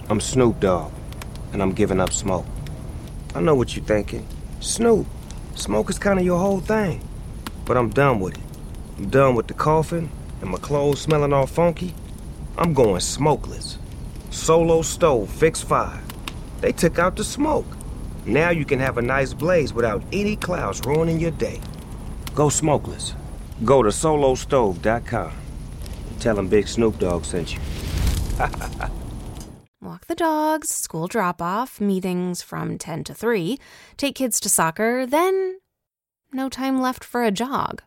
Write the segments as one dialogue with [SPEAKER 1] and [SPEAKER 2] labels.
[SPEAKER 1] I'm Snoop Dogg, and I'm giving up smoke. I know what you're thinking. Snoop, smoke is kind of your whole thing. But I'm done with it. I'm done with the coughing and my clothes smelling all funky. I'm going smokeless. Solo stove, fix 5. They took out the smoke. Now you can have a nice blaze without any clouds ruining your day. Go smokeless. Go to solostove.com. Tell them Big Snoop Dogg sent you.
[SPEAKER 2] Walk the dogs, school drop-off, meetings from 10 to 3, take kids to soccer, then no time left for a jog.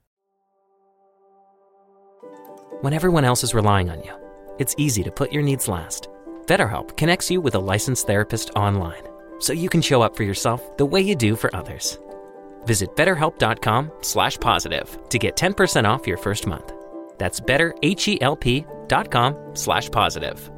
[SPEAKER 3] When everyone else is relying on you, it's easy to put your needs last. BetterHelp connects you with a licensed therapist online, so you can show up for yourself the way you do for others. Visit BetterHelp.com/positive to get 10% off your first month. That's BetterHelp.com/positive.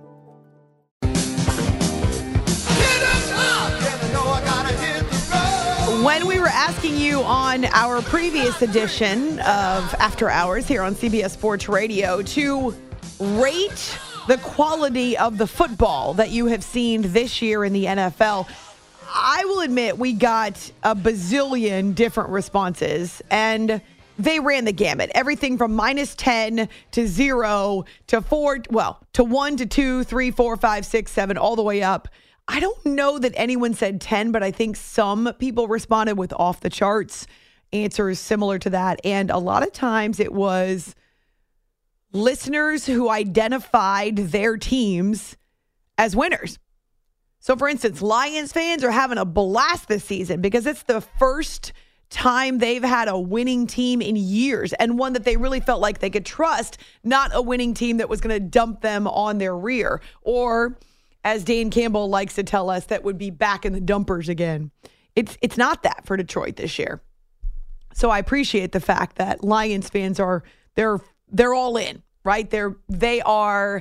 [SPEAKER 4] When we were asking you on our previous edition of After Hours here on CBS Sports Radio to rate the quality of the football that you have seen this year in the NFL, I will admit we got a bazillion different responses, and they ran the gamut. Everything from -10 to 0 to 4, to 1 to 2, 3, 4, 5, 6, 7, all the way up. I don't know that anyone said 10, but I think some people responded with off the charts answers similar to that. And a lot of times it was listeners who identified their teams as winners. So, for instance, Lions fans are having a blast this season because it's the first time they've had a winning team in years, and one that they really felt like they could trust, not a winning team that was going to dump them on their rear. Or, as Dan Campbell likes to tell us, that would be back in the dumpers again. It's not that for Detroit this year. So I appreciate the fact that Lions fans they're all in, right? They are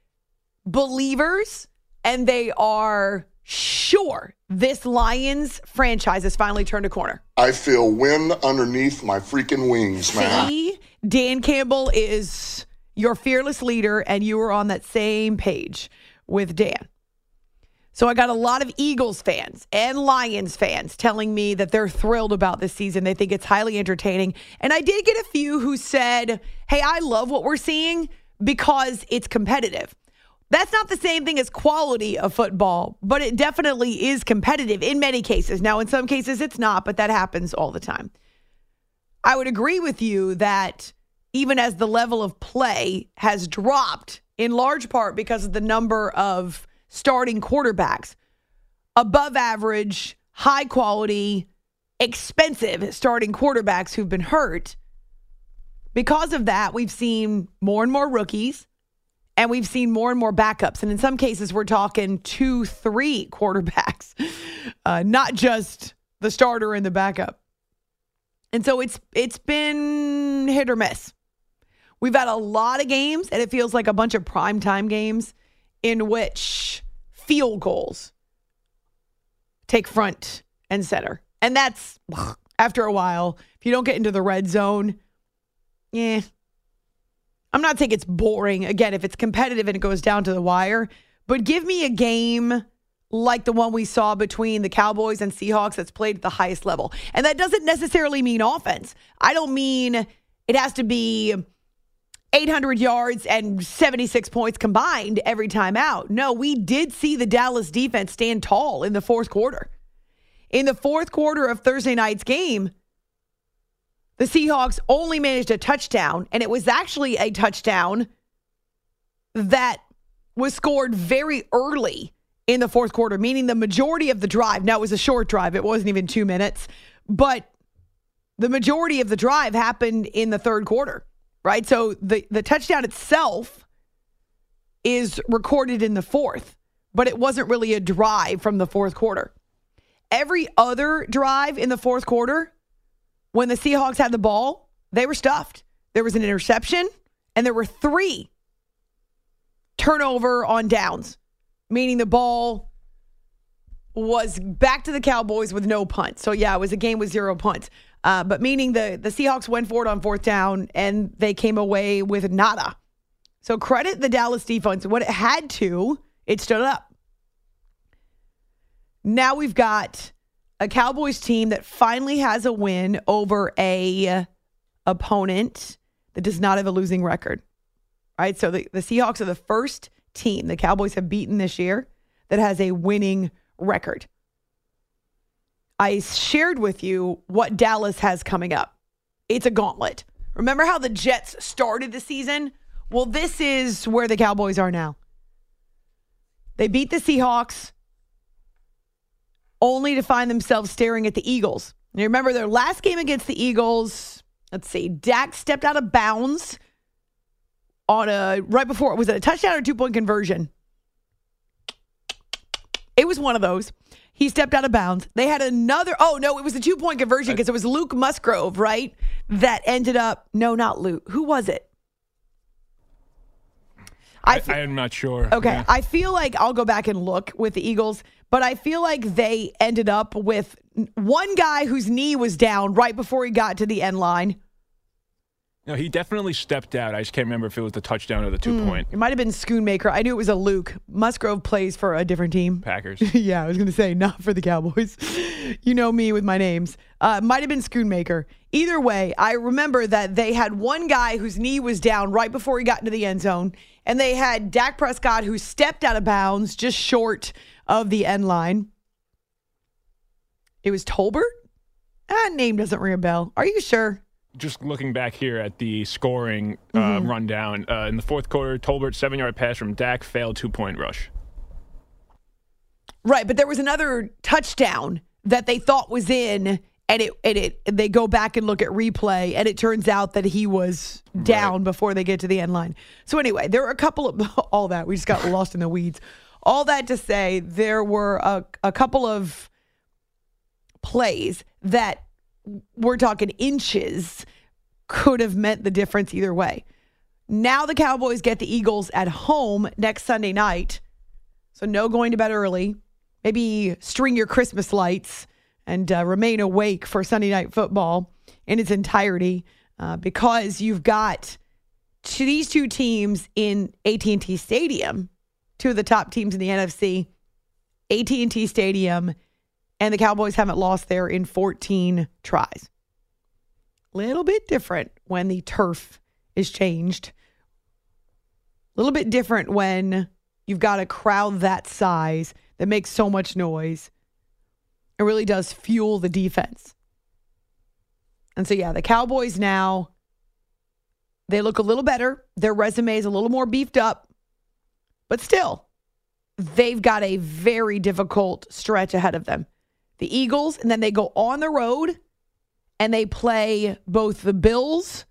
[SPEAKER 4] believers, and they are sure this Lions franchise has finally turned a corner.
[SPEAKER 5] I feel wind underneath my freaking wings, man.
[SPEAKER 4] See, Dan Campbell is your fearless leader, and you were on that same page with Dan. So I got a lot of Eagles fans and Lions fans telling me that they're thrilled about this season. They think it's highly entertaining. And I did get a few who said, hey, I love what we're seeing because it's competitive. That's not the same thing as quality of football, but it definitely is competitive in many cases. Now, in some cases, it's not, but that happens all the time. I would agree with you that even as the level of play has dropped, in large part because of the number of starting quarterbacks, above average, high quality, expensive starting quarterbacks who've been hurt. Because of that, we've seen more and more rookies, and we've seen more and more backups. And in some cases, we're talking 2, 3 quarterbacks, not just the starter and the backup. And so it's been hit or miss. We've had a lot of games, and it feels like a bunch of primetime games in which field goals take front and center. And that's, after a while, if you don't get into the red zone, I'm not saying it's boring. Again, if it's competitive and it goes down to the wire, but give me a game like the one we saw between the Cowboys and Seahawks that's played at the highest level. And that doesn't necessarily mean offense. I don't mean it has to be 800 yards and 76 points combined every time out. No, we did see the Dallas defense stand tall in the fourth quarter. In the fourth quarter of Thursday night's game, the Seahawks only managed a touchdown, and it was actually a touchdown that was scored very early in the fourth quarter, meaning the majority of the drive. Now, it was a short drive. It wasn't even 2 minutes, but the majority of the drive happened in the third quarter. Right? So the touchdown itself is recorded in the fourth, but it wasn't really a drive from the fourth quarter. Every other drive in the fourth quarter, when the Seahawks had the ball, they were stuffed. There was an interception, and there were 3 turnover on downs, meaning the ball was back to the Cowboys with no punt. So, yeah, it was a game with 0 punts. But meaning the Seahawks went for it on fourth down, and they came away with nada. So credit the Dallas defense. What it had to, it stood up. Now we've got a Cowboys team that finally has a win over a opponent that does not have a losing record. Right? So the Seahawks are the first team the Cowboys have beaten this year that has a winning record. I shared with you what Dallas has coming up. It's a gauntlet. Remember how the Jets started the season? Well, this is where the Cowboys are now. They beat the Seahawks only to find themselves staring at the Eagles. And you remember their last game against the Eagles, let's see, Dak stepped out of bounds on right before, was it a touchdown or 2-point conversion? It was one of those. He stepped out of bounds. They had another, it was a 2-point conversion because it was Luke Musgrove, right? That ended up, no, not Luke. Who was it?
[SPEAKER 6] I'm not sure.
[SPEAKER 4] Okay.
[SPEAKER 6] Yeah.
[SPEAKER 4] I feel like I'll go back and look with the Eagles, but I feel like they ended up with one guy whose knee was down right before he got to the end line.
[SPEAKER 6] No, he definitely stepped out. I just can't remember if it was the touchdown or the 2-point.
[SPEAKER 4] It might have been Schoonmaker. I knew it was a Luke. Musgrove plays for a different team.
[SPEAKER 6] Packers.
[SPEAKER 4] Yeah, I was going to say, not for the Cowboys. You know me with my names. Might have been Schoonmaker. Either way, I remember that they had one guy whose knee was down right before he got into the end zone, and they had Dak Prescott who stepped out of bounds just short of the end line. It was Tolbert? That name doesn't ring a bell. Are you sure?
[SPEAKER 6] Just looking back here at the scoring rundown, in the fourth quarter, Tolbert 7-yard pass from Dak failed 2-point rush.
[SPEAKER 4] Right, but there was another touchdown that they thought was in, and they go back and look at replay, and it turns out that he was down before they get to the end line. So anyway, there were a couple of all that. We just got lost in the weeds. All that to say, there were a couple of plays that we're talking inches could have meant the difference either way. Now the Cowboys get the Eagles at home next Sunday night. So no going to bed early. Maybe string your Christmas lights and remain awake for Sunday Night Football in its entirety because you've got these two teams in AT&T Stadium, two of the top teams in the NFC, AT&T Stadium, and the Cowboys haven't lost there in 14 tries. Little bit different when the turf is changed. A little bit different when you've got a crowd that size that makes so much noise. It really does fuel the defense. And so, yeah, the Cowboys now, they look a little better. Their resume is a little more beefed up. But still, they've got a very difficult stretch ahead of them. The Eagles, and then they go on the road, and they play both the Bills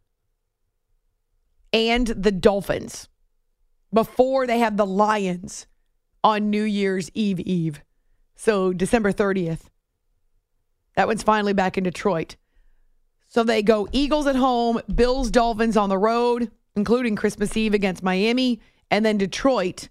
[SPEAKER 4] and the Dolphins before they have the Lions on New Year's Eve. So December 30th. That one's finally back in Detroit. So they go Eagles at home, Bills, Dolphins on the road, including Christmas Eve against Miami, and then Detroit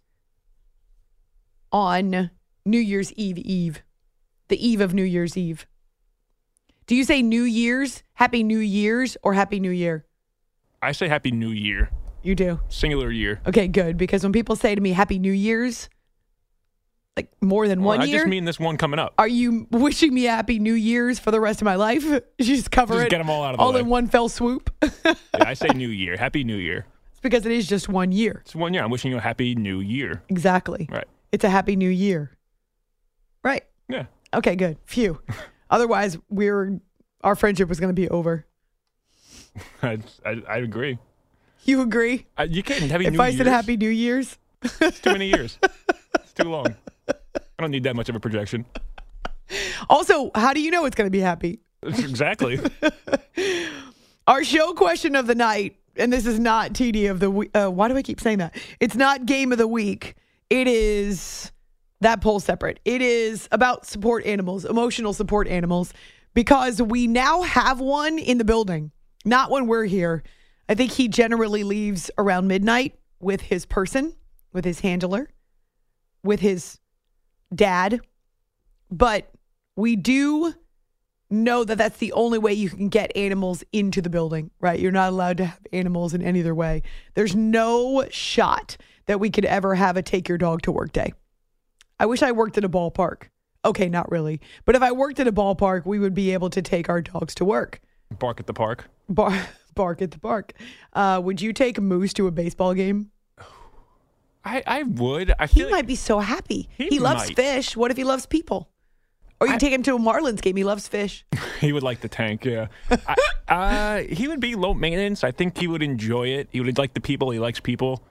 [SPEAKER 4] on New Year's Eve. The eve of New Year's Eve. Do you say New Year's, Happy New Year's, or Happy New Year?
[SPEAKER 6] I say Happy New Year.
[SPEAKER 4] You do?
[SPEAKER 6] Singular year.
[SPEAKER 4] Okay, good. Because when people say to me Happy New Year's, like more than 1 year.
[SPEAKER 6] I just mean this one coming up.
[SPEAKER 4] Are you wishing me Happy New Year's for the rest of my life? You just cover
[SPEAKER 6] just
[SPEAKER 4] it.
[SPEAKER 6] Get them all out of the way.
[SPEAKER 4] All in one fell swoop.
[SPEAKER 6] Yeah, I say New Year. Happy New Year.
[SPEAKER 4] It's because it is just 1 year.
[SPEAKER 6] It's 1 year. I'm wishing you a Happy New Year.
[SPEAKER 4] Exactly.
[SPEAKER 6] Right.
[SPEAKER 4] It's a Happy New Year. Right.
[SPEAKER 6] Yeah.
[SPEAKER 4] Okay, good. Phew. Otherwise, our friendship was going to be over.
[SPEAKER 6] I agree.
[SPEAKER 4] You agree?
[SPEAKER 6] You can't have New Year's.
[SPEAKER 4] If I said Happy New Year's?
[SPEAKER 6] It's too many years. It's too long. I don't need that much of a projection.
[SPEAKER 4] Also, how do you know it's going to be happy?
[SPEAKER 6] Exactly.
[SPEAKER 4] Our show question of the night, and this is not TD of the week. Why do I keep saying that? It's not game of the week. It is that poll separate. It is about support animals, emotional support animals, because we now have one in the building. Not when we're here. I think he generally leaves around midnight with his person, with his handler, with his dad. But we do know that that's the only way you can get animals into the building, right? You're not allowed to have animals in any other way. There's no shot that we could ever have a take your dog to work day. I wish I worked at a ballpark. Okay, not really. But if I worked at a ballpark, we would be able to take our dogs to work.
[SPEAKER 6] Bark at the park.
[SPEAKER 4] Bark at the park. Would you take Moose to a baseball game?
[SPEAKER 6] I would.
[SPEAKER 4] He might be so happy. He loves
[SPEAKER 6] might.
[SPEAKER 4] fish. What if he loves people? Or you take him to a Marlins game. He loves fish.
[SPEAKER 6] He would like the tank, yeah. He would be low maintenance. I think he would enjoy it. He would like the people. He likes people.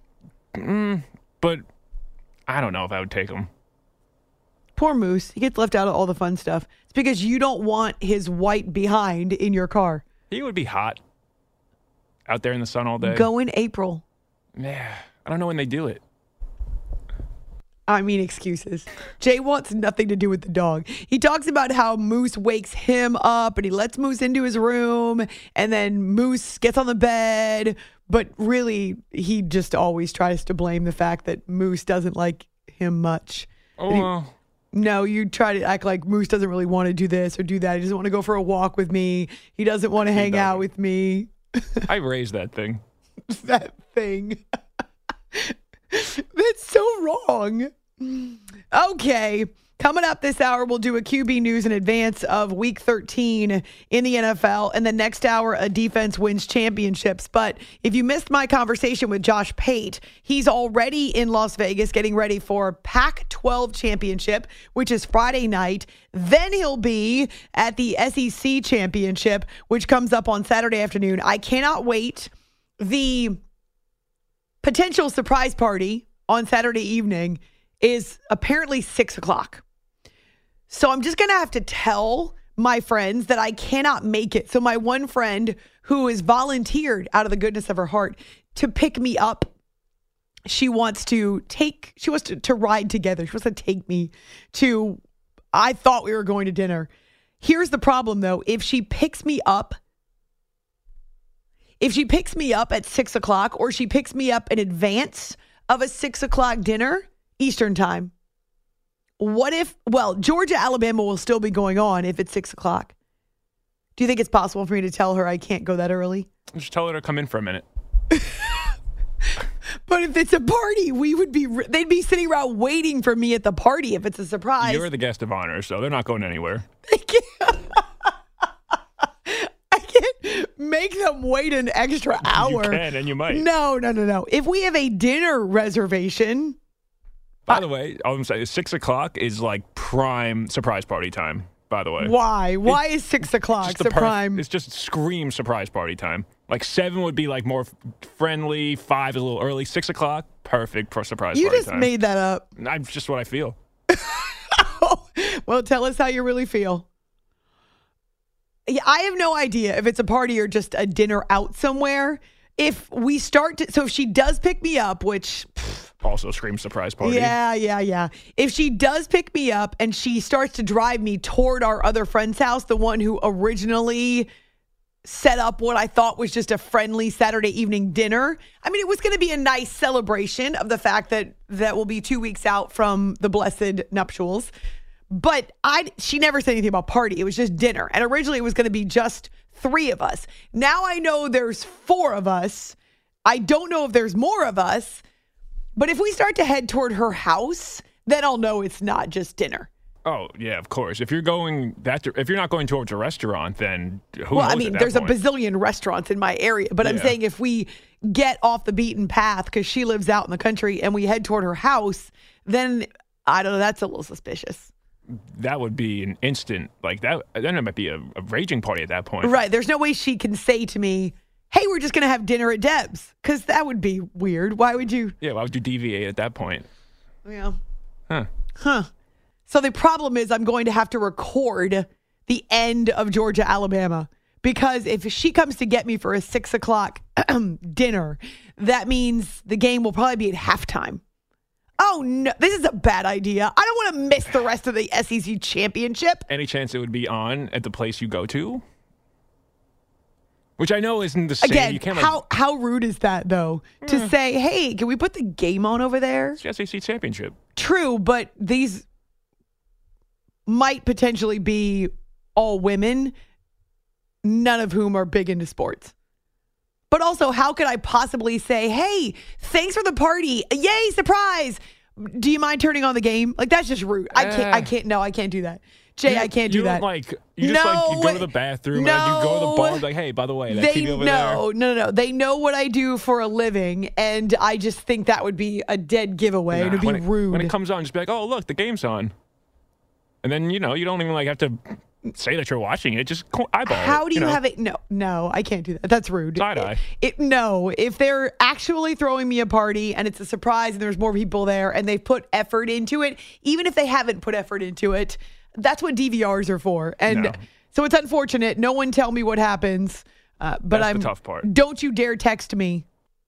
[SPEAKER 6] But I don't know if I would take him.
[SPEAKER 4] Poor Moose. He gets left out of all the fun stuff. It's because you don't want his white behind in your car.
[SPEAKER 6] He would be hot out there in the sun all day.
[SPEAKER 4] Go in April.
[SPEAKER 6] Yeah, I don't know when they do it.
[SPEAKER 4] I mean, excuses. Jay wants nothing to do with the dog. He talks about how Moose wakes him up and he lets Moose into his room and then Moose gets on the bed. But really, he just always tries to blame the fact that Moose doesn't like him much.
[SPEAKER 6] Oh, well.
[SPEAKER 4] No, you try to act like Moose doesn't really want to do this or do that. He doesn't want to go for a walk with me. He doesn't want to hang out with me.
[SPEAKER 6] I raised that thing.
[SPEAKER 4] That thing. That's so wrong. Okay. Coming up this hour, we'll do a QB news in advance of Week 13 in the NFL. And the next hour, a defense wins championships. But if you missed my conversation with Josh Pate, he's already in Las Vegas getting ready for Pac-12 championship, which is Friday night. Then he'll be at the SEC championship, which comes up on Saturday afternoon. I cannot wait. The potential surprise party on Saturday evening is apparently 6 o'clock. So I'm just going to have to tell my friends that I cannot make it. So my one friend who has volunteered out of the goodness of her heart to pick me up, she wants to ride together. She wants to take me to, I thought we were going to dinner. Here's the problem though. If she picks me up at 6 o'clock or she picks me up in advance of a 6 o'clock dinner, Eastern time. Georgia, Alabama will still be going on if it's 6 o'clock. Do you think it's possible for me to tell her I can't go that early?
[SPEAKER 6] Just tell her to come in for a minute.
[SPEAKER 4] But if it's a party, they'd be sitting around waiting for me at the party if it's a surprise.
[SPEAKER 6] You're the guest of honor, so they're not going anywhere.
[SPEAKER 4] I can't make them wait an extra hour.
[SPEAKER 6] You can, and you might.
[SPEAKER 4] No. If we have a dinner reservation...
[SPEAKER 6] By the way, I'm saying 6 o'clock is like prime surprise party time, by the way.
[SPEAKER 4] Why? Why is 6 o'clock the prime?
[SPEAKER 6] It's just scream surprise party time. Like 7 would be like more friendly, 5 is a little early, 6 o'clock, perfect for surprise party time.
[SPEAKER 4] You just made that up.
[SPEAKER 6] That's just what I feel.
[SPEAKER 4] Well, tell us how you really feel. Yeah, I have no idea if it's a party or just a dinner out somewhere. If she does pick me up, which...
[SPEAKER 6] Also scream surprise party.
[SPEAKER 4] Yeah. If she does pick me up and she starts to drive me toward our other friend's house, the one who originally set up what I thought was just a friendly Saturday evening dinner. I mean, it was going to be a nice celebration of the fact that we'll be 2 weeks out from the blessed nuptials. But she never said anything about party. It was just dinner. And originally it was going to be just 3 of us. Now I know there's 4 of us. I don't know if there's more of us. But if we start to head toward her house, then I'll know it's not just dinner.
[SPEAKER 6] Oh, yeah, of course. If you're not going towards a restaurant, then who knows?
[SPEAKER 4] Well, I mean, there's a bazillion restaurants in my area, but I'm saying if we get off the beaten path because she lives out in the country and we head toward her house, then I don't know, that's a little suspicious.
[SPEAKER 6] That would be an instant, like that. Then it might be a raging party at that point.
[SPEAKER 4] Right. There's no way she can say to me, hey, we're just going to have dinner at Deb's, because that would be weird. Why would you?
[SPEAKER 6] Yeah, why would you deviate at that point?
[SPEAKER 4] Yeah.
[SPEAKER 6] Huh.
[SPEAKER 4] So the problem is I'm going to have to record the end of Georgia, Alabama, because if she comes to get me for a 6 o'clock dinner, that means the game will probably be at halftime. Oh, no, this is a bad idea. I don't want to miss the rest of the SEC championship.
[SPEAKER 6] Any chance it would be on at the place you go to? Which I know isn't the same.
[SPEAKER 4] Again,
[SPEAKER 6] you can't
[SPEAKER 4] how rude is that, though, to say, hey, can we put the game on over there?
[SPEAKER 6] It's the SEC championship.
[SPEAKER 4] True, but these might potentially be all women, none of whom are big into sports. But also, how could I possibly say, hey, thanks for the party. Yay, surprise. Do you mind turning on the game? Like, that's just rude. I can't. No, I can't do that. Jay, I can't do that.
[SPEAKER 6] You go to the bathroom and you go to the bar, like, hey, by the way, that TV over there.
[SPEAKER 4] No. They know what I do for a living, and I just think that would be a dead giveaway. It would be rude.
[SPEAKER 6] When it comes on, just be like, oh, look, the game's on. And then, you don't even have to say that you're watching it. Just eyeball it.
[SPEAKER 4] How do you have it? No, I can't do that. That's rude.
[SPEAKER 6] Side-eye.
[SPEAKER 4] No, if they're actually throwing me a party and it's a surprise and there's more people there and they've put effort into it, even if they haven't put effort into it, that's what DVRs are for. And so it's unfortunate. No one tell me what happens. But
[SPEAKER 6] that's the tough part.
[SPEAKER 4] Don't you dare text me.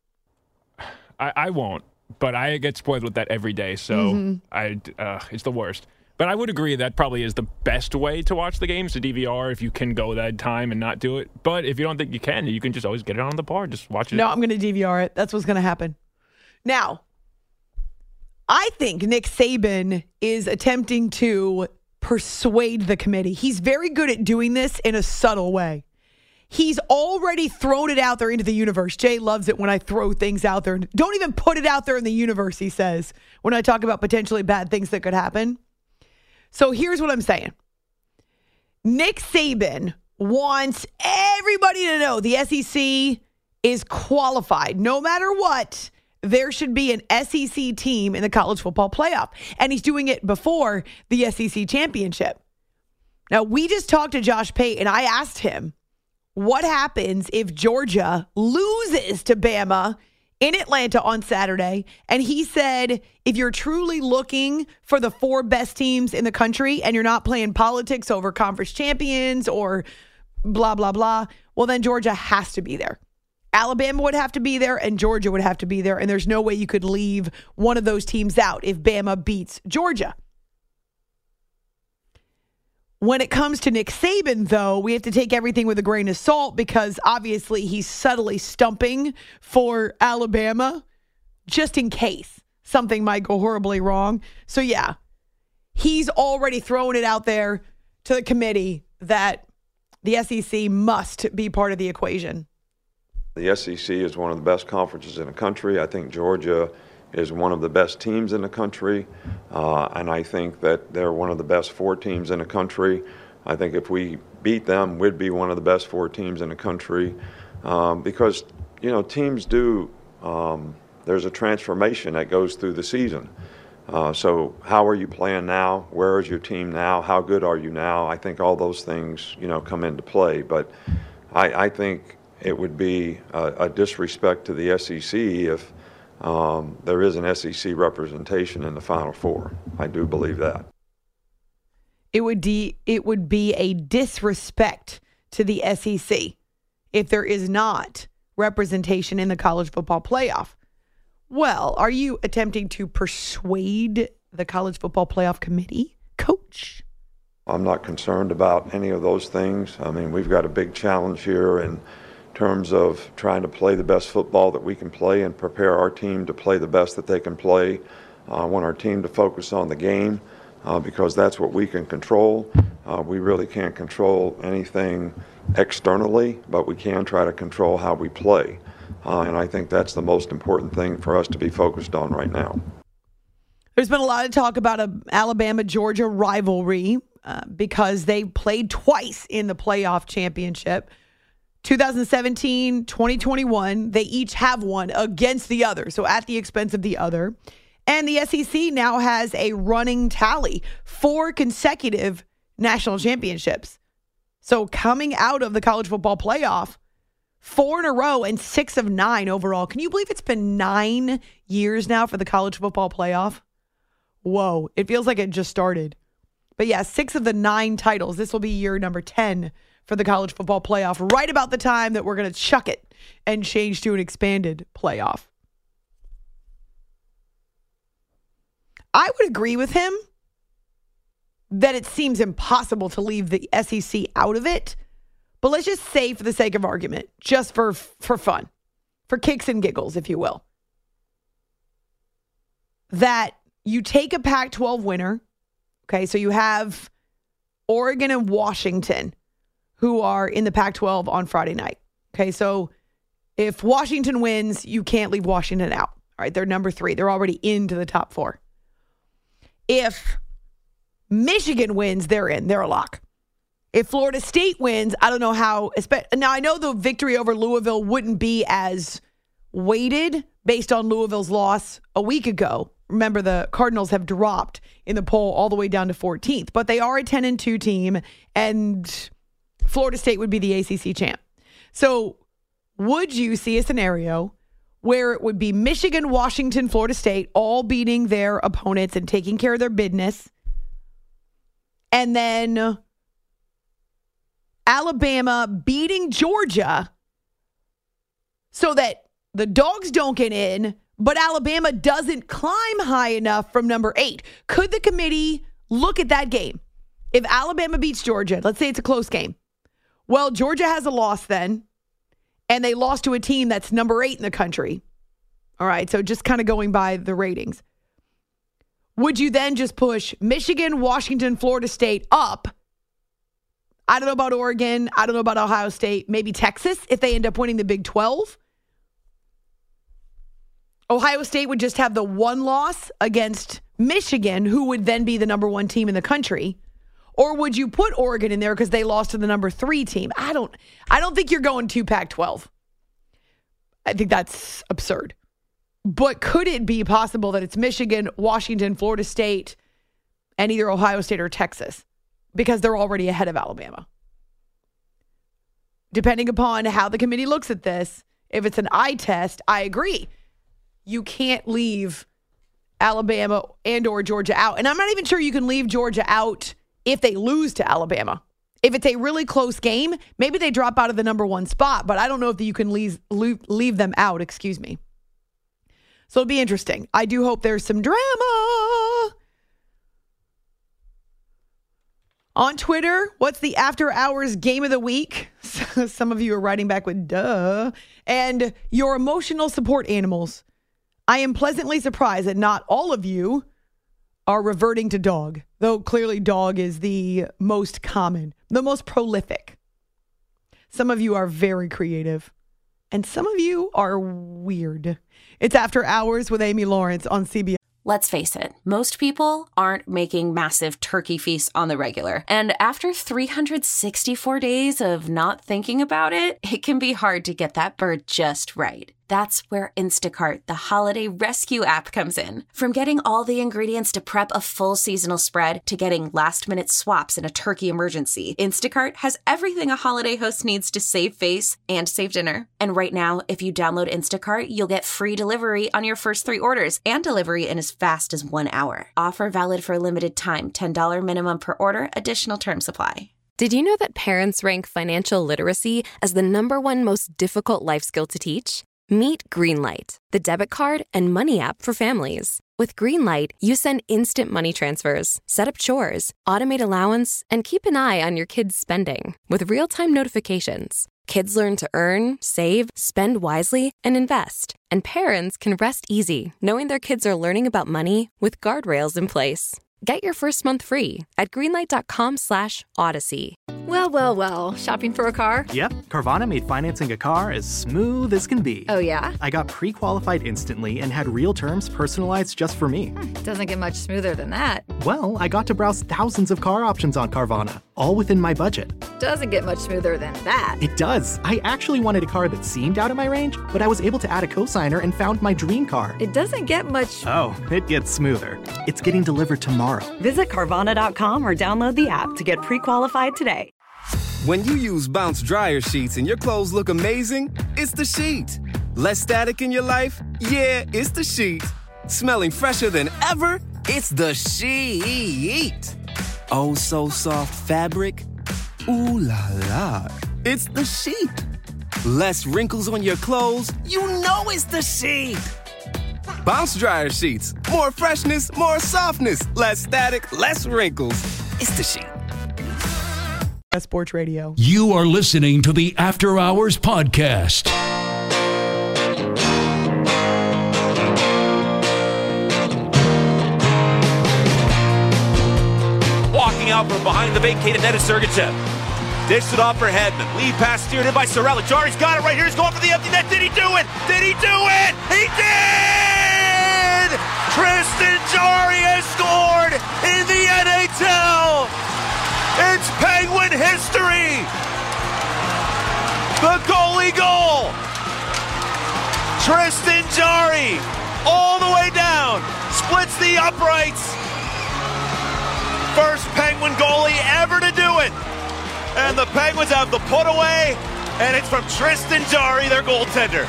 [SPEAKER 6] I won't, but I get spoiled with that every day. So it's the worst. But I would agree that probably is the best way to watch the games, to DVR, if you can go that time and not do it. But if you don't think you can just always get it on the bar. Just watch it.
[SPEAKER 4] No, I'm going to DVR it. That's what's going to happen. Now, I think Nick Saban is attempting to persuade the committee. He's very good at doing this in a subtle way. He's already thrown it out there into the universe. Jay loves it when I throw things out there. Don't even put it out there in the universe, he says, when I talk about potentially bad things that could happen. So here's what I'm saying. Nick Saban wants everybody to know the SEC is qualified. No matter what, there should be an SEC team in the college football playoff. And he's doing it before the SEC championship. Now, we just talked to Josh Pate, and I asked him, what happens if Georgia loses to Bama in Atlanta on Saturday? And he said, if you're truly looking for the 4 best teams in the country and you're not playing politics over conference champions or blah, blah, blah, well, then Georgia has to be there. Alabama would have to be there and Georgia would have to be there. And there's no way you could leave one of those teams out if Bama beats Georgia. When it comes to Nick Saban, though, we have to take everything with a grain of salt because obviously he's subtly stumping for Alabama just in case something might go horribly wrong. So, yeah, he's already thrown it out there to the committee that the SEC must be part of the equation.
[SPEAKER 7] The SEC is one of the best conferences in the country. I think Georgia is one of the best teams in the country, and I think that they're one of the best 4 teams in the country. I think if we beat them, we'd be one of the best 4 teams in the country because, teams do, there's a transformation that goes through the season. So how are you playing now? Where is your team now? How good are you now? I think all those things, come into play, but I think it would be a disrespect to the SEC if there is an SEC representation in the Final Four. I do believe that.
[SPEAKER 4] It would be a disrespect to the SEC if there is not representation in the college football playoff. Well, are you attempting to persuade the college football playoff committee, Coach?
[SPEAKER 7] I'm not concerned about any of those things. I mean, we've got a big challenge here in terms of trying to play the best football that we can play and prepare our team to play the best that they can play. I want our team to focus on the game because that's what we can control. We really can't control anything externally, but we can try to control how we play. And I think that's the most important thing for us to be focused on right now.
[SPEAKER 4] There's been a lot of talk about an Alabama-Georgia rivalry because they played twice in the playoff championship. 2017, 2021, they each have one against the other, so at the expense of the other. And the SEC now has a running tally, 4 consecutive national championships. So coming out of the college football playoff, 4 in a row and 6 of 9 overall. Can you believe it's been 9 years now for the college football playoff? Whoa, it feels like it just started. But yeah, 6 of the 9 titles. This will be year number 10 for the college football playoff, right about the time that we're going to chuck it and change to an expanded playoff. I would agree with him that it seems impossible to leave the SEC out of it, but let's just say for the sake of argument, just for fun, for kicks and giggles, if you will, that you take a Pac-12 winner, okay, so you have Oregon and Washington, who are in the Pac-12 on Friday night. Okay, so if Washington wins, you can't leave Washington out. All right, they're number 3. They're already into the top 4. If Michigan wins, they're in. They're a lock. If Florida State wins, I don't know how. Now, I know the victory over Louisville wouldn't be as weighted based on Louisville's loss a week ago. Remember, the Cardinals have dropped in the poll all the way down to 14th, but they are a 10-2 team, and Florida State would be the ACC champ. So would you see a scenario where it would be Michigan, Washington, Florida State all beating their opponents and taking care of their business, and then Alabama beating Georgia so that the Dogs don't get in, but Alabama doesn't climb high enough from number 8? Could the committee look at that game? If Alabama beats Georgia, let's say it's a close game. Well, Georgia has a loss then, and they lost to a team that's number 8 in the country. All right, so just kind of going by the ratings. Would you then just push Michigan, Washington, Florida State up? I don't know about Oregon. I don't know about Ohio State. Maybe Texas if they end up winning the Big 12. Ohio State would just have the one loss against Michigan, who would then be the number 1 team in the country. Or would you put Oregon in there because they lost to the number 3 team? I don't think you're going to Pac-12. I think that's absurd. But could it be possible that it's Michigan, Washington, Florida State, and either Ohio State or Texas? Because they're already ahead of Alabama. Depending upon how the committee looks at this, if it's an eye test, I agree. You can't leave Alabama and or Georgia out. And I'm not even sure you can leave Georgia out if they lose to Alabama. If it's a really close game, maybe they drop out of the number 1 spot, but I don't know if you can leave them out, excuse me. So it'll be interesting. I do hope there's some drama. On Twitter, what's the after hours game of the week? Some of you are writing back with duh. And your emotional support animals. I am pleasantly surprised that not all of you are reverting to dog, though clearly dog is the most common, the most prolific. Some of you are very creative, and some of you are weird. It's After Hours with Amy Lawrence on CBS.
[SPEAKER 8] Let's face it, most people aren't making massive turkey feasts on the regular. And after 364 days of not thinking about it, it can be hard to get that bird just right. That's where Instacart, the holiday rescue app, comes in. From getting all the ingredients to prep a full seasonal spread to getting last-minute swaps in a turkey emergency, Instacart has everything a holiday host needs to save face and save dinner. And right now, if you download Instacart, you'll get free delivery on your first 3 orders and delivery in as fast as 1 hour. Offer valid for a limited time. $10 minimum per order. Additional terms apply.
[SPEAKER 9] Did you know that parents rank financial literacy as the #1 most difficult life skill to teach? Meet Greenlight, the debit card and money app for families. With Greenlight, you send instant money transfers, set up chores, automate allowance, and keep an eye on your kids' spending with real-time notifications. Kids learn to earn, save, spend wisely, and invest. And parents can rest easy knowing their kids are learning about money with guardrails in place. Get your first month free at greenlight.com/Odyssey.
[SPEAKER 10] Well, shopping for a car?
[SPEAKER 11] Yep, Carvana made financing a car as smooth as can be.
[SPEAKER 10] Oh, yeah?
[SPEAKER 11] I got pre-qualified instantly and had real terms personalized just for me.
[SPEAKER 10] Doesn't get much smoother than that.
[SPEAKER 11] Well, I got to browse thousands of car options on Carvana, all within my budget.
[SPEAKER 10] Doesn't get much smoother than that.
[SPEAKER 11] It does. I actually wanted a car that seemed out of my range, but I was able to add a cosigner and found my dream car.
[SPEAKER 10] It doesn't get much...
[SPEAKER 11] Oh, it gets smoother. It's getting delivered tomorrow.
[SPEAKER 12] Visit Carvana.com or download the app to get pre-qualified today.
[SPEAKER 13] When you use Bounce dryer sheets and your clothes look amazing, it's the sheet. Less static in your life? Yeah, it's the sheet. Smelling fresher than ever? It's the sheet. Oh, so soft fabric? Ooh la la. It's the sheet. Less wrinkles on your clothes? You know it's the sheet. Bounce dryer sheets. More freshness, more softness. Less static, less wrinkles. It's the sheet.
[SPEAKER 4] Sports Radio.
[SPEAKER 14] You are listening to the After Hours Podcast.
[SPEAKER 15] Walking out from behind the vacated net is Sergachev. Dished it off for Hedman. Lead pass steered in by Sorella. Jari's got it right here. He's going for the empty net. Did he do it? Did he do it? He did! Tristan Jarry has scored history. The goalie goal. Tristan Jarry all the way down, splits the uprights. First Penguin goalie ever to do it. And the Penguins have the put away, and it's from Tristan Jarry, their goaltender.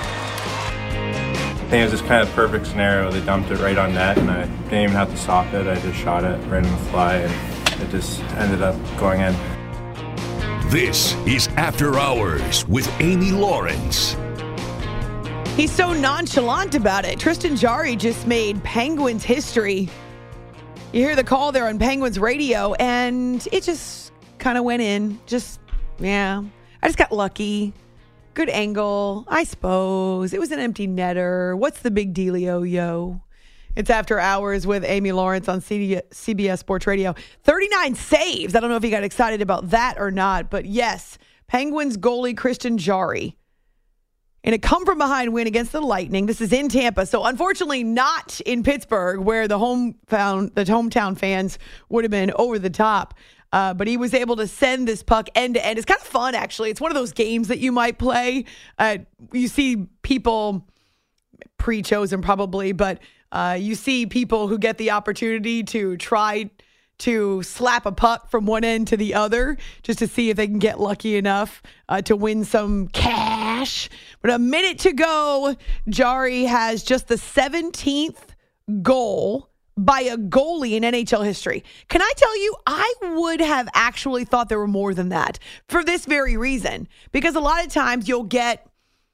[SPEAKER 16] I think it was just kind of perfect scenario. They dumped it right on net, and I didn't even have to stop it. I just shot it right in the fly, and it just ended up going in.
[SPEAKER 14] This is After Hours with Amy Lawrence.
[SPEAKER 4] He's so nonchalant about it. Tristan Jarry just made Penguins history. You hear the call there on Penguins radio, and it just kind of went in. I just got lucky. Good angle, I suppose. It was an empty netter. What's the big dealio, yo? It's After Hours with Amy Lawrence on CBS Sports Radio. 39 saves. I don't know if you got excited about that or not, but yes, Penguins goalie Tristan Jarry in a come-from-behind win against the Lightning. This is in Tampa, so unfortunately not in Pittsburgh, where the hometown fans would have been over the top. But he was able to send this puck end-to-end. It's kind of fun, actually. It's one of those games that you might play. You see people, pre-chosen probably, but you see people who get the opportunity to try to slap a puck from one end to the other just to see if they can get lucky enough to win some cash. But a minute to go, Jarry has just the 17th goal by a goalie in NHL history. Can I tell you, I would have actually thought there were more than that for this very reason. Because a lot of times you'll get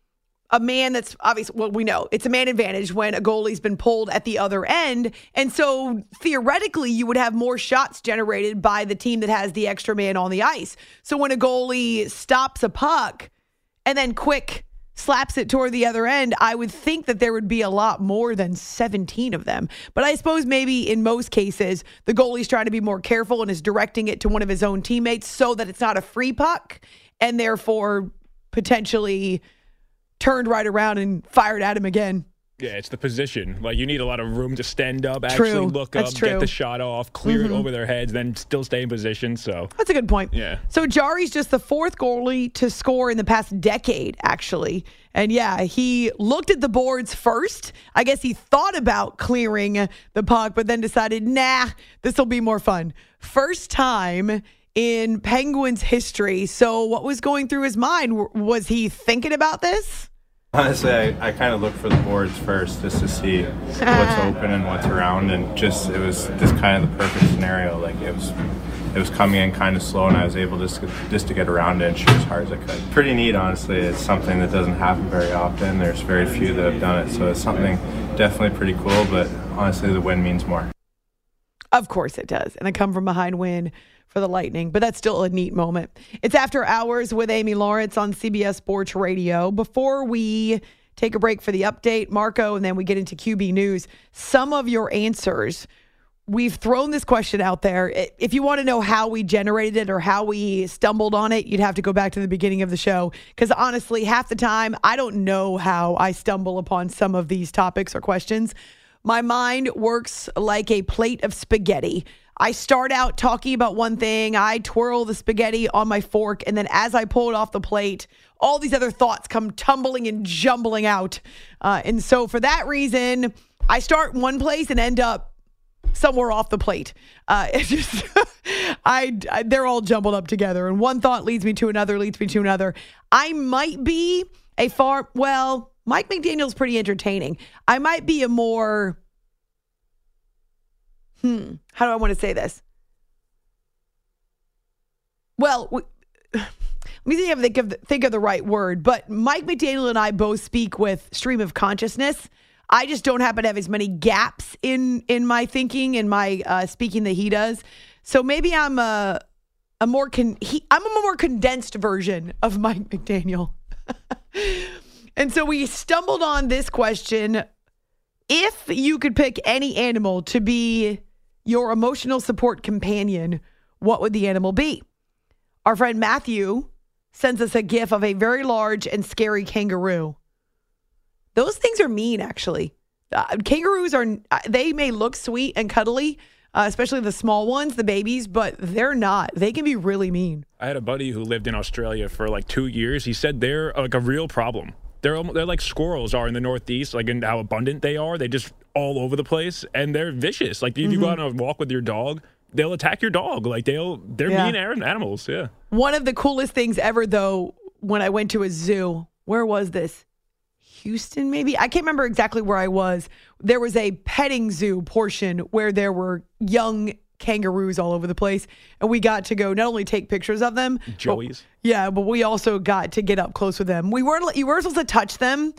[SPEAKER 4] a man that's obviously, well, we know it's a man advantage when a goalie's been pulled at the other end. And so theoretically, you would have more shots generated by the team that has the extra man on the ice. So when a goalie stops a puck and then quick slaps it toward the other end, I would think that there would be a lot more than 17 of them. But I suppose maybe in most cases, the goalie's trying to be more careful and is directing it to one of his own teammates so that it's not a free puck and therefore potentially turned right around and fired at him again.
[SPEAKER 6] Yeah, it's the position. Like, you need a lot of room to stand up, actually look up, get the shot off, clear it over their heads, then still stay in position. So
[SPEAKER 4] that's a good point.
[SPEAKER 6] Yeah.
[SPEAKER 4] So Jarry's just the fourth goalie to score in the past decade, actually. And yeah, he looked at the boards first. I guess he thought about clearing the puck, but then decided, nah, this will be more fun. First time in Penguins history. So what was going through his mind? Was he thinking about this?
[SPEAKER 16] Honestly, I kind of looked for the boards first just to see what's open and what's around, and just it was just kind of the perfect scenario. Like it was coming in kind of slow, and I was able just to get around it and shoot as hard as I could. Pretty neat, honestly. It's something that doesn't happen very often. There's very few that have done it, so it's something definitely pretty cool. But honestly, the win means more.
[SPEAKER 4] Of course it does, and a come-from-behind win for the Lightning, but that's still a neat moment. It's After Hours with Amy Lawrence on CBS Sports Radio. Before we take a break for the update, Marco, and then we get into QB News, some of your answers, we've thrown this question out there. If you want to know how we generated it or how we stumbled on it, you'd have to go back to the beginning of the show, because honestly, half the time, I don't know how I stumble upon some of these topics or questions. My mind works like a plate of spaghetti. I start out talking about one thing, I twirl the spaghetti on my fork, and then as I pull it off the plate, all these other thoughts come tumbling and jumbling out. And so for that reason, I start in one place and end up somewhere off the plate. It's just, they're all jumbled up together, and one thought leads me to another, I might be Mike McDaniel's pretty entertaining. I might be a more... how do I want to say this? Well, let me see if I think of the right word. But Mike McDaniel and I both speak with stream of consciousness. I just don't happen to have as many gaps in my thinking and my speaking that he does. So maybe I'm a more condensed version of Mike McDaniel. And so we stumbled on this question: if you could pick any animal to be your emotional support companion, what would the animal be? Our friend Matthew sends us a gif of a very large and scary kangaroo. Those things are mean, actually. Kangaroos they may look sweet and cuddly, especially the small ones, the babies, but they're not. They can be really mean.
[SPEAKER 6] I had a buddy who lived in Australia for like 2 years. He said they're like a real problem. They're like squirrels are in the Northeast, like in how abundant they are. They just all over the place, and they're vicious. Like if you go on a walk with your dog, they'll attack your dog. Like they're mean animals. Yeah.
[SPEAKER 4] One of the coolest things ever, though, when I went to a zoo. Where was this? Houston, maybe? I can't remember exactly where I was. There was a petting zoo portion where there were young kangaroos all over the place, and we got to go not only take pictures of them,
[SPEAKER 6] Joey's.
[SPEAKER 4] but we also got to get up close with them. You weren't supposed to touch them.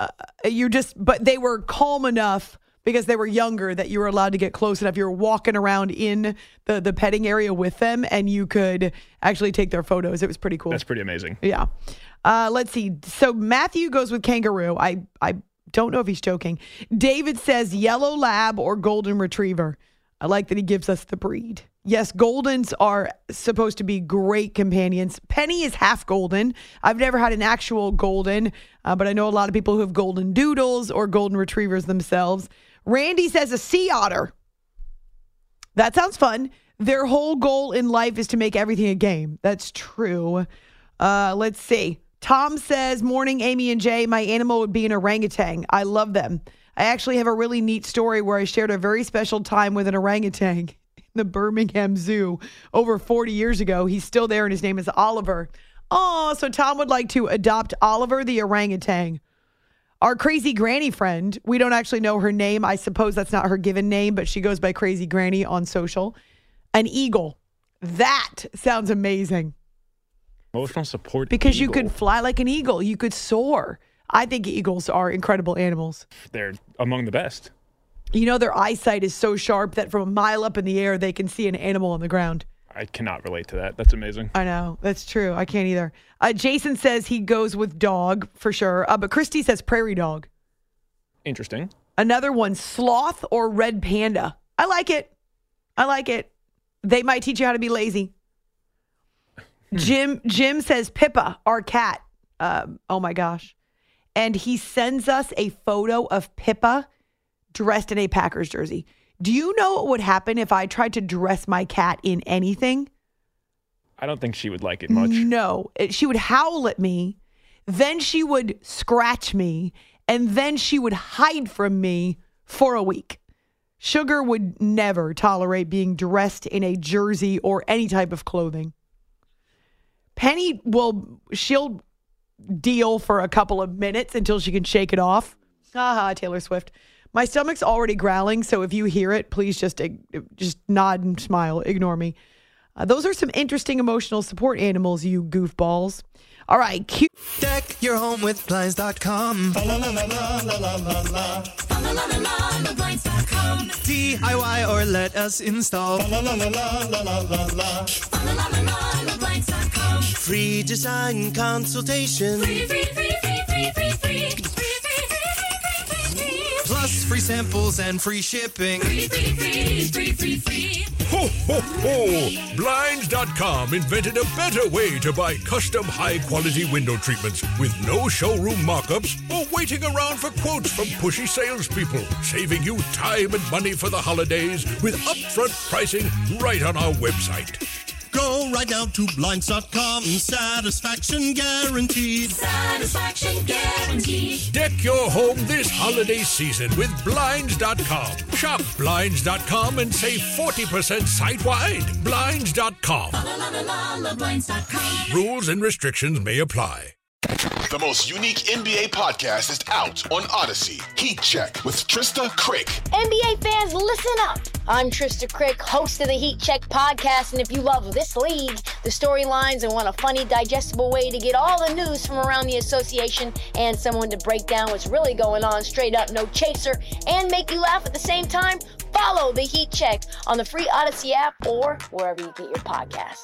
[SPEAKER 4] But they were calm enough because they were younger that you were allowed to get close enough. You were walking around in the petting area with them, and you could actually take their photos. It was pretty cool.
[SPEAKER 6] That's pretty amazing.
[SPEAKER 4] Yeah. Let's see. So Matthew goes with kangaroo. I don't know if he's joking. David says yellow lab or golden retriever. I like that he gives us the breed. Yes, Goldens are supposed to be great companions. Penny is half golden. I've never had an actual golden, but I know a lot of people who have golden doodles or golden retrievers themselves. Randy says a sea otter. That sounds fun. Their whole goal in life is to make everything a game. That's true. Let's see. Tom says, morning, Amy and Jay. My animal would be an orangutan. I love them. I actually have a really neat story where I shared a very special time with an orangutan in the Birmingham Zoo over 40 years ago. He's still there, and his name is Oliver. Oh, so Tom would like to adopt Oliver the orangutan. Our crazy granny friend, we don't actually know her name. I suppose that's not her given name, but she goes by Crazy Granny on social. An eagle. That sounds amazing.
[SPEAKER 6] Emotional support
[SPEAKER 4] because
[SPEAKER 6] eagle.
[SPEAKER 4] You could fly like an eagle. You could soar. I think eagles are incredible animals.
[SPEAKER 6] They're among the best.
[SPEAKER 4] You know, their eyesight is so sharp that from a mile up in the air, they can see an animal on the ground.
[SPEAKER 6] I cannot relate to that. That's amazing.
[SPEAKER 4] I know. That's true. I can't either. Jason says he goes with dog for sure. But Christy says prairie dog.
[SPEAKER 6] Interesting.
[SPEAKER 4] Another one, sloth or red panda. I like it. They might teach you how to be lazy. Jim says Pippa, our cat. Oh my gosh. And he sends us a photo of Pippa dressed in a Packers jersey. Do you know what would happen if I tried to dress my cat in anything?
[SPEAKER 6] I don't think she would like it much.
[SPEAKER 4] No. She would howl at me. Then she would scratch me. And then she would hide from me for a week. Sugar would never tolerate being dressed in a jersey or any type of clothing. Penny she'll deal for a couple of minutes until she can shake it off. Taylor Swift. My stomach's already growling, so if you hear it, please just nod and smile. Ignore me. Those are some interesting emotional support animals, you goofballs. All right.
[SPEAKER 17] Deck your home with Blinds.com. DIY or let us install. Free design consultation. Plus free samples and free shipping.
[SPEAKER 14] Ho, ho, ho! Blinds.com invented a better way to buy custom high-quality window treatments with no showroom mock-ups or waiting around for quotes from pushy salespeople, saving you time and money for the holidays with upfront pricing right on our website.
[SPEAKER 17] Go right now to Blinds.com. Satisfaction guaranteed.
[SPEAKER 14] Satisfaction guaranteed. Deck your home this holiday season with Blinds.com. Shop Blinds.com and save 40% site-wide. Blinds.com.
[SPEAKER 18] Blinds.com.
[SPEAKER 14] Rules and restrictions may apply.
[SPEAKER 18] The most unique NBA podcast is out on Odyssey. Heat Check with Trista Crick.
[SPEAKER 19] NBA fans, listen up. I'm Trista Crick, host of the Heat Check podcast, and if you love this league, the storylines, and want a funny, digestible way to get all the news from around the association and someone to break down what's really going on straight up, no chaser, and make you laugh at the same time, follow the Heat Check on the free Odyssey app or wherever you get your podcast.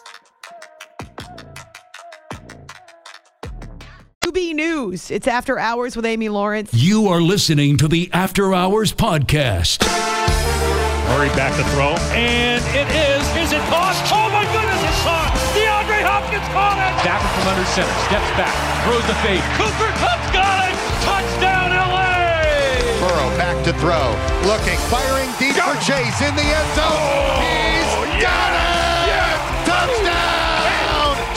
[SPEAKER 4] QB News. It's After Hours with Amy Lawrence.
[SPEAKER 14] You are listening to the After Hours podcast.
[SPEAKER 20] Murray back to throw, and it is. Is it caught? Oh my goodness, it's caught! DeAndre Hopkins caught it!
[SPEAKER 21] Dapper from under center, steps back, throws the fade.
[SPEAKER 20] Cooper Kupp's got it! Touchdown, LA!
[SPEAKER 22] Burrow back to throw, looking, firing deep for Chase in the end zone. He's got it! Yes. Touchdown!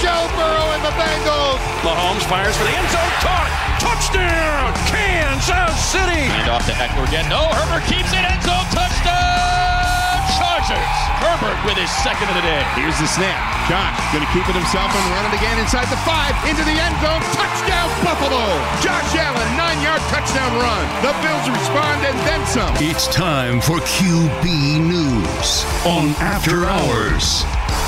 [SPEAKER 21] Mahomes fires for the end zone. Caught. Touchdown, Kansas City. And off to Eckler again. No, Herbert keeps it. End zone. Touchdown, Chargers. Herbert with his second of the day.
[SPEAKER 1] Here's the snap. Josh going to keep it himself and run it again inside the 5. Into the end zone. Touchdown, Buffalo. Josh Allen, 9-yard touchdown run. The Bills respond and then some.
[SPEAKER 14] It's time for QB News on After Hours.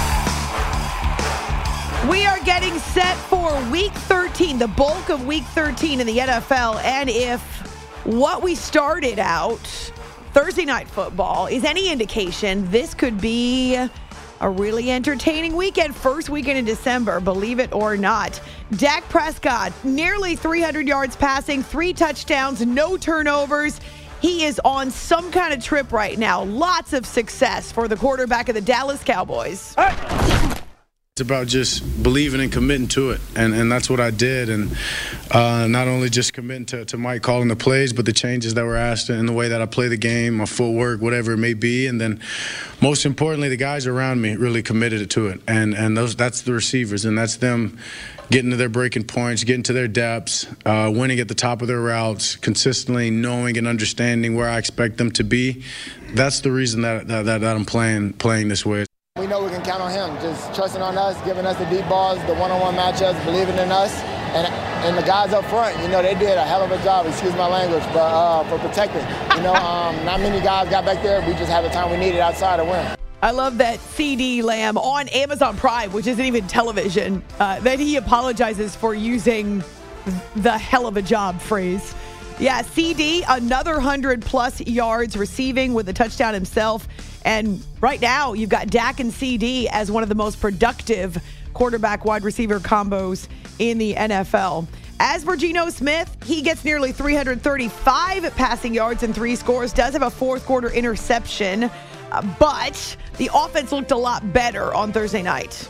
[SPEAKER 4] We are getting set for Week 13, the bulk of Week 13 in the NFL. And if what we started out, Thursday Night Football, is any indication, this could be a really entertaining weekend. First weekend in December, believe it or not. Dak Prescott, nearly 300 yards passing, 3 touchdowns, no turnovers. He is on some kind of trip right now. Lots of success for the quarterback of the Dallas Cowboys.
[SPEAKER 2] It's about just believing and committing to it, and that's what I did. And not only just committing to Mike calling the plays, but the changes that were asked in the way that I play the game, my footwork, whatever it may be. And then most importantly, the guys around me really committed to it. And that's the receivers, and that's them getting to their breaking points, getting to their depths, winning at the top of their routes, consistently knowing and understanding where I expect them to be. That's the reason that I'm playing this way.
[SPEAKER 23] We know we can count on him, just trusting on us, giving us the deep balls, the one-on-one matchups, believing in us. And the guys up front, they did a hell of a job, excuse my language, but for protecting. Not many guys got back there. We just had the time we needed outside to win.
[SPEAKER 4] I love that CD Lamb on Amazon Prime, which isn't even television, that he apologizes for using the hell of a job phrase. Yeah, CD, another 100-plus yards receiving with a touchdown himself. And right now, you've got Dak and CD as one of the most productive quarterback-wide receiver combos in the NFL. As for Geno Smith, he gets nearly 335 passing yards and 3 scores, does have a fourth-quarter interception, but the offense looked a lot better on Thursday night.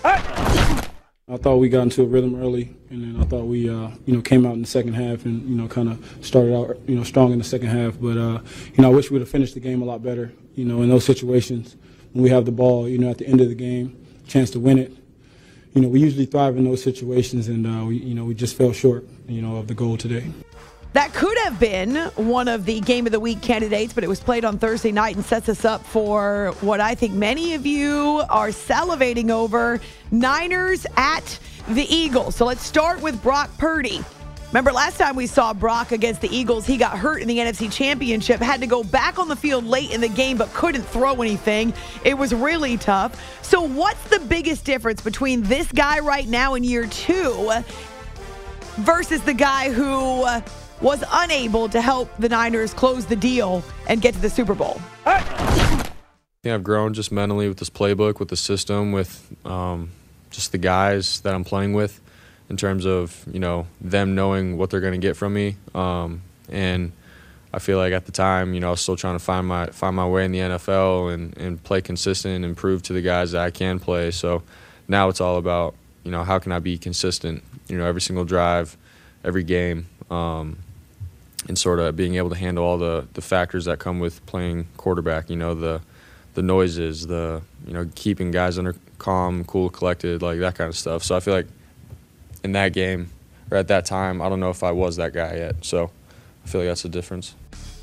[SPEAKER 24] I thought we got into a rhythm early, and then I thought we, came out in the second half and, kind of started out, strong in the second half. But, I wish we would have finished the game a lot better, in those situations when we have the ball, at the end of the game, chance to win it. We usually thrive in those situations, and, we just fell short, of the goal today.
[SPEAKER 4] That could have been one of the Game of the Week candidates, but it was played on Thursday night and sets us up for what I think many of you are salivating over, Niners at the Eagles. So let's start with Brock Purdy. Remember last time we saw Brock against the Eagles, he got hurt in the NFC Championship, had to go back on the field late in the game, but couldn't throw anything. It was really tough. So what's the biggest difference between this guy right now in year 2 versus the guy who was unable to help the Niners close the deal and get to the Super Bowl?
[SPEAKER 25] I think I've grown just mentally with this playbook, with the system, with just the guys that I'm playing with in terms of, them knowing what they're going to get from me. And I feel like at the time, I was still trying to find my way in the NFL and play consistent and prove to the guys that I can play. So now it's all about, how can I be consistent, every single drive, every game. And sort of being able to handle all the factors that come with playing quarterback, the noises, keeping guys under calm, cool, collected, like that kind of stuff. So I feel like in that game or at that time, I don't know if I was that guy yet. So I feel like that's the difference.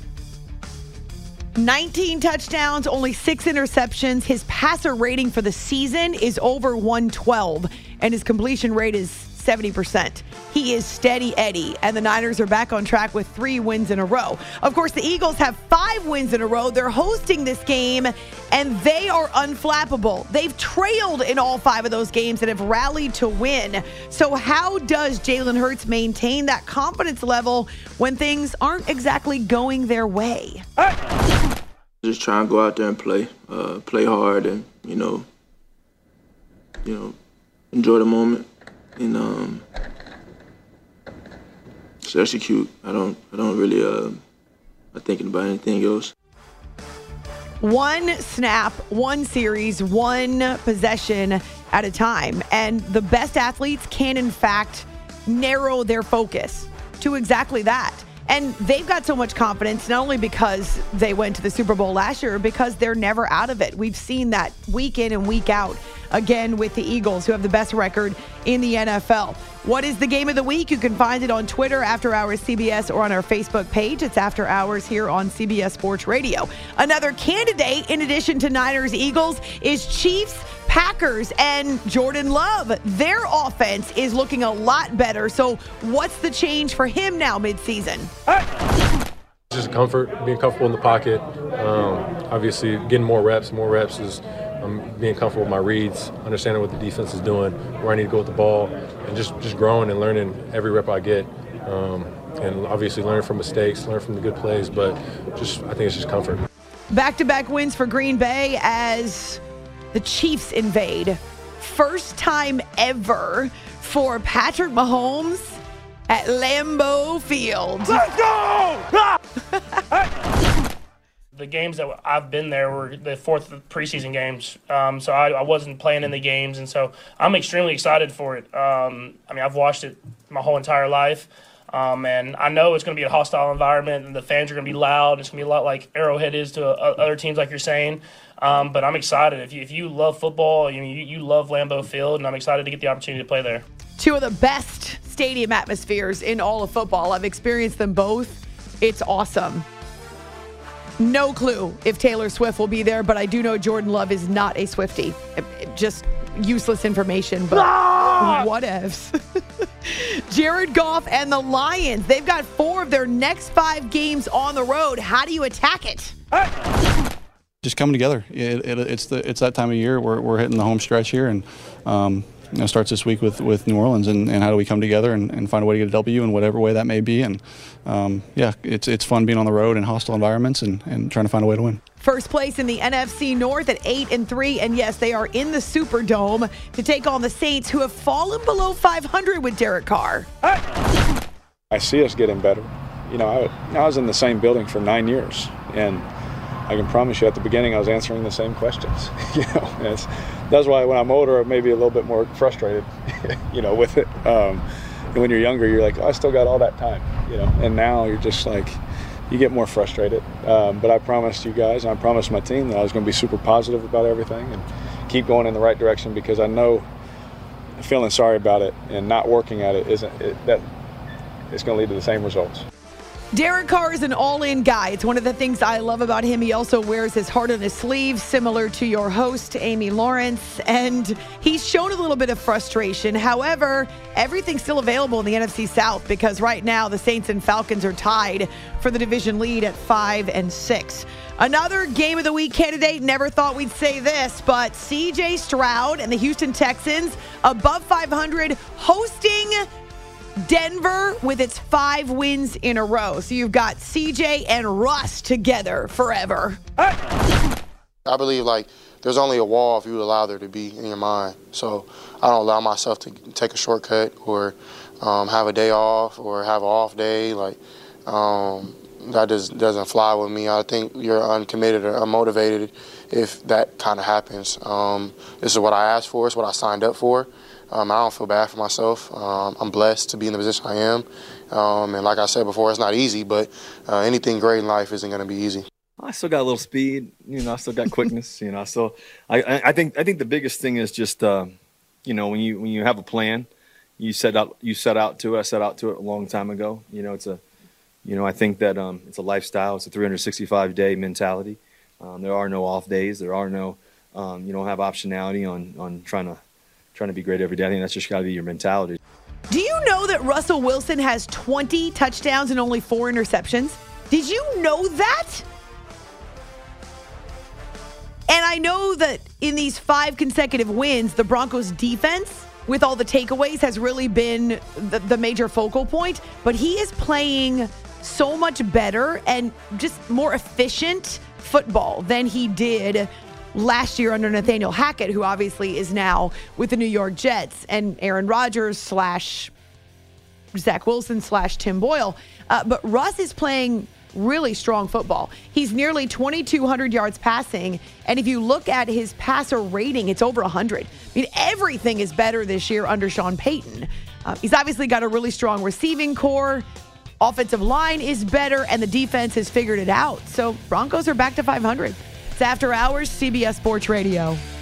[SPEAKER 4] 19 touchdowns, only 6 interceptions. His passer rating for the season is over 112, and his completion rate is 70%. He is steady Eddie, and the Niners are back on track with 3 wins in a row. Of course, the Eagles have 5 wins in a row. They're hosting this game, and they are unflappable. They've trailed in all 5 of those games and have rallied to win. So how does Jalen Hurts maintain that confidence level when things aren't exactly going their way?
[SPEAKER 26] Just try and go out there and play hard, and enjoy the moment. And just execute. I don't really not thinking about anything else.
[SPEAKER 4] 1 snap, 1 series, 1 possession at a time. And the best athletes can, in fact, narrow their focus to exactly that. And they've got so much confidence, not only because they went to the Super Bowl last year, because they're never out of it. We've seen that week in and week out again with the Eagles, who have the best record in the NFL. What is the game of the week? You can find it on Twitter, After Hours CBS, or on our Facebook page. It's After Hours here on CBS Sports Radio. Another candidate, in addition to Niners, Eagles, is Chiefs, Packers, and Jordan Love. Their offense is looking a lot better. So what's the change for him now midseason?
[SPEAKER 24] Just comfort, being comfortable in the pocket. Obviously, getting more reps. More reps is being comfortable with my reads, understanding what the defense is doing, where I need to go with the ball, and just growing and learning every rep I get. And obviously learning from mistakes, learning from the good plays, but I think it's just comfort.
[SPEAKER 4] Back-to-back wins for Green Bay as the Chiefs invade. First time ever for Patrick Mahomes at Lambeau Field.
[SPEAKER 3] Let's go! The games that I've been there were the fourth preseason games, so I wasn't playing in the games, and so I'm extremely excited for it. I've watched it my whole entire life, and I know it's going to be a hostile environment, and the fans are going to be loud. It's going to be a lot like Arrowhead is to other teams, like you're saying. But I'm excited. If you love football, you love Lambeau Field, and I'm excited to get the opportunity to play there.
[SPEAKER 4] Two of the best stadium atmospheres in all of football. I've experienced them both. It's awesome. No clue if Taylor Swift will be there, but I do know Jordan Love is not a Swiftie. Just useless information, but what ifs. Jared Goff and the Lions, they've got 4 of their next 5 games on the road. How do you attack it?
[SPEAKER 5] Just coming together. It's that time of year. We're hitting the home stretch here, and it starts this week with New Orleans, and how do we come together and find a way to get a W in whatever way that may be. And it's fun being on the road in hostile environments and trying to find a way to win.
[SPEAKER 4] First place in the NFC North at 8-3, and yes, they are in the Superdome to take on the Saints, who have fallen below 500 with Derek Carr.
[SPEAKER 24] I see us getting better. I was in the same building for 9 years, and I can promise you at the beginning I was answering the same questions. That's why when I'm older, I'm maybe a little bit more frustrated, with it. And when you're younger, you're like, I still got all that time, And now you're just like, you get more frustrated. But I promised you guys, and I promised my team that I was going to be super positive about everything and keep going in the right direction, because I know feeling sorry about it and not working at it it's going to lead to the same results.
[SPEAKER 4] Derek Carr is an all-in guy. It's one of the things I love about him. He also wears his heart on his sleeve, similar to your host, Amy Lawrence. And he's shown a little bit of frustration. However, everything's still available in the NFC South, because right now the Saints and Falcons are tied for the division lead at 5-6. Another game of the week candidate. Never thought we'd say this, but C.J. Stroud and the Houston Texans above 500, hosting Denver with its 5 wins in a row. So you've got CJ and Russ together forever.
[SPEAKER 23] I believe there's only a wall if you allow there to be in your mind. So I don't allow myself to take a shortcut or have a day off or have an off day. That just doesn't fly with me. I think you're uncommitted or unmotivated if that kind of happens. This is what I asked for. It's what I signed up for. I don't feel bad for myself. I'm blessed to be in the position I am. And like I said before, it's not easy, but anything great in life isn't going to be easy.
[SPEAKER 7] I still got a little speed, I still got quickness, So I think the biggest thing is just, when you have a plan, I set out to it a long time ago. I think that it's a lifestyle. It's a 365-day mentality. There are no off days. There are no, you don't have optionality on trying to be great every day. I think that's just got to be your mentality.
[SPEAKER 4] Do you know that Russell Wilson has 20 touchdowns and only 4 interceptions? Did you know that? And I know that in these 5 consecutive wins, the Broncos defense, with all the takeaways, has really been the major focal point. But he is playing so much better and just more efficient football than he did last year under Nathaniel Hackett, who obviously is now with the New York Jets, and Aaron Rodgers / Zach Wilson / Tim Boyle. But Russ is playing really strong football. He's nearly 2,200 yards passing, and if you look at his passer rating, it's over 100. Everything is better this year under Sean Payton. He's obviously got a really strong receiving core. Offensive line is better, and the defense has figured it out. So Broncos are back to 500. It's After Hours, CBS Sports Radio.